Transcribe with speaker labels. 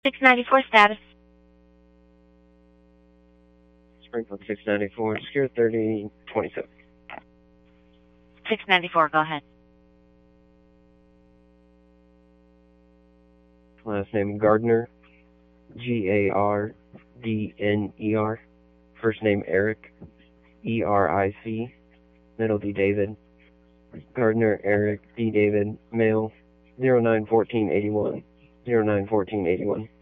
Speaker 1: 694 status.
Speaker 2: Springfield 694, secure 3027.
Speaker 1: 694, go ahead.
Speaker 2: Last name Gardner, Gardner. First name Eric, Eric. Middle D. David. Gardner Eric D. David, male, 091481. 091481.